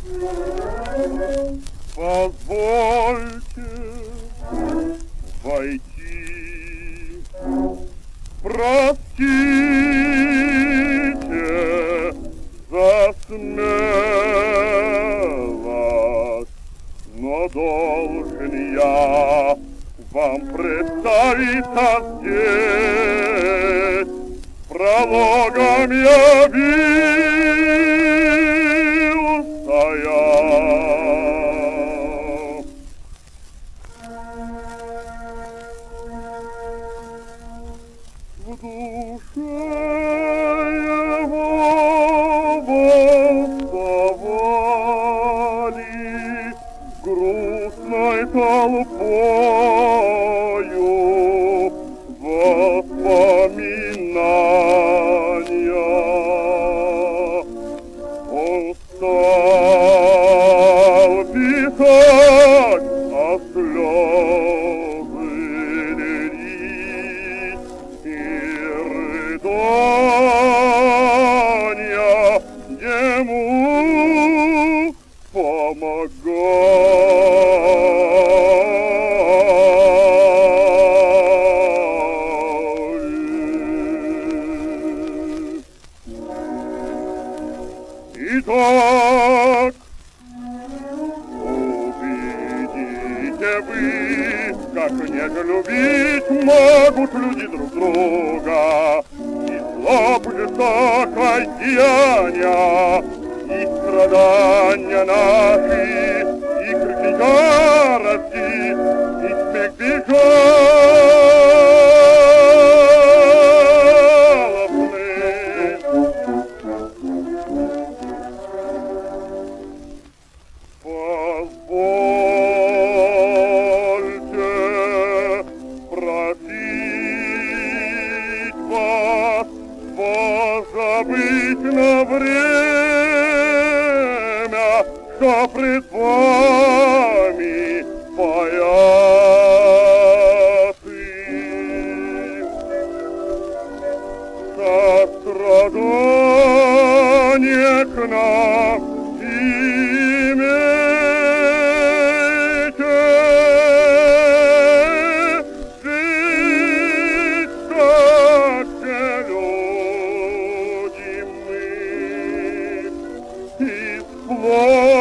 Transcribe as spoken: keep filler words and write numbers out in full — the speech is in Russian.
Позвольте войти, простите за смелость, но должен я вам представиться здесь. Прологом явился я. В душе его восставали грустной толпою воспоминания. Он стал писать, а слезы лились, и рыдания ему помогали. Итак, увидите вы, как нежно любить могут люди друг друга, и злобу жестокой деяния, и страдания наши, и крики ярости, и смех безжалостный. Позвольте просить вас позабыть на время, что пред вами поэты. Сострадание к нам имейте, жить так же люди мы, и сплошь